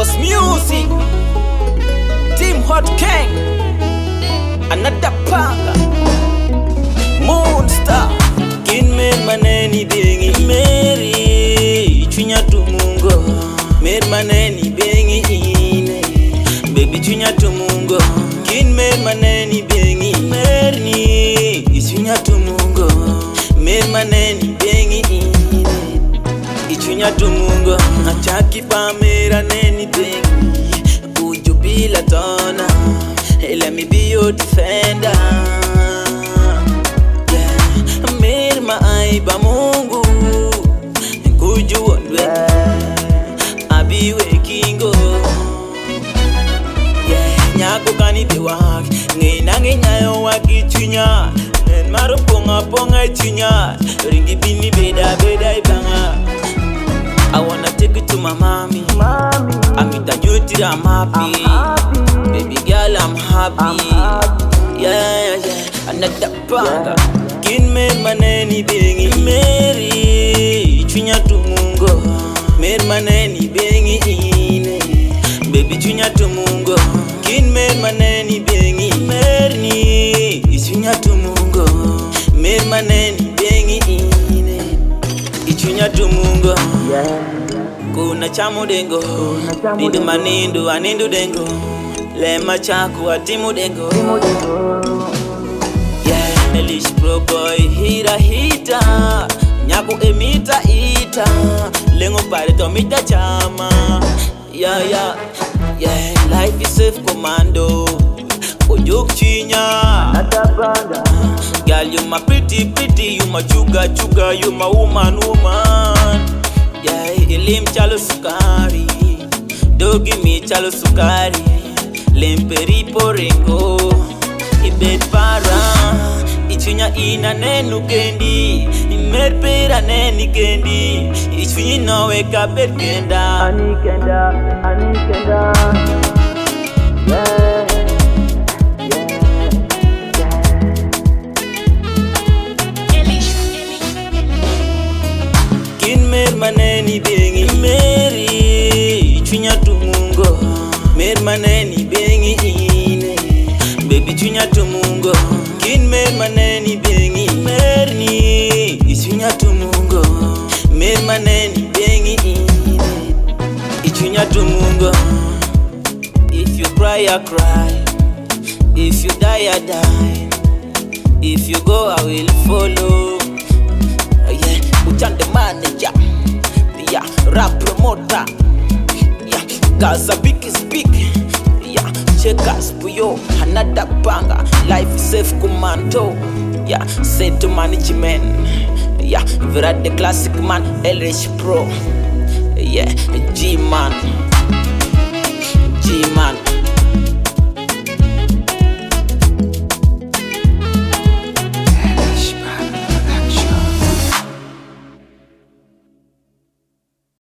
Boss Music, Team Hot King, another panga, Moonstar, Kinmer maneni bengi Mary, chunya tumungo, Mer maneni bengi ine, baby chunya tumungo, Kinmer maneni bengi Mary, chunya tumungo, Mer maneni bengi ine, ichunya tumungo, achaki pa mera neni bengi, ujubila tona, let me be your defender. Yeah, mir maaiba Mungu, kujuondwe, abi wekingo. Yeah, nyako kanibe waki, ngenange nyayo waki chunya, nen maro ponga ponga chunya, ringi bini beda beda ibanga. I wanna take it to my mommy. I'm with a duty, I'm happy. Baby girl, I'm happy. Yeah, yeah, another panga. Kinmer maneni bengi Mary, chunya tumungo. Mer maneni bengi ine, baby chunya tumungo. Kinmer maneni bengi Mary, chunya tumungo. Mer maneni bengi ine, ichunya tumungo. Kuna chamu dengo, nindu manindu anindu dengo, lema chaku atimu dengo. Yeah, Elish Pro Boy hira hita, nyaku emita ita, lengo pare to mita chama. Yeah, yeah, yeah, life is safe commando, ojuk chinya. Girl, you my pretty, you my chuga, you my woman. Yeah, ilim chalo sukari, dogi mi chalo sukari, lemperi porengo, ibet para, ichunya ina nenu kendi, imerpera neni kendi, ichunyi no weka berkenda, anikenda, yeah. Mer maneni bengi Mary, chunya tumungo. Mer maneni bengi ine, baby chunya tumungo. Kin mer maneni bengi Mary, chunya tumungo. Mer maneni bengi ine, ichunya tumungo. If you cry, I cry. If you die, I die. If you go, I will follow. Yeah, Uchan the manager. Yeah, rap promoter. Yeah, Gaza big is big. Yeah, check us puyo, another banga. Life is safe commando. Yeah, send to management. Yeah, we're at the classic man, Elish Pro. Yeah, G-Man.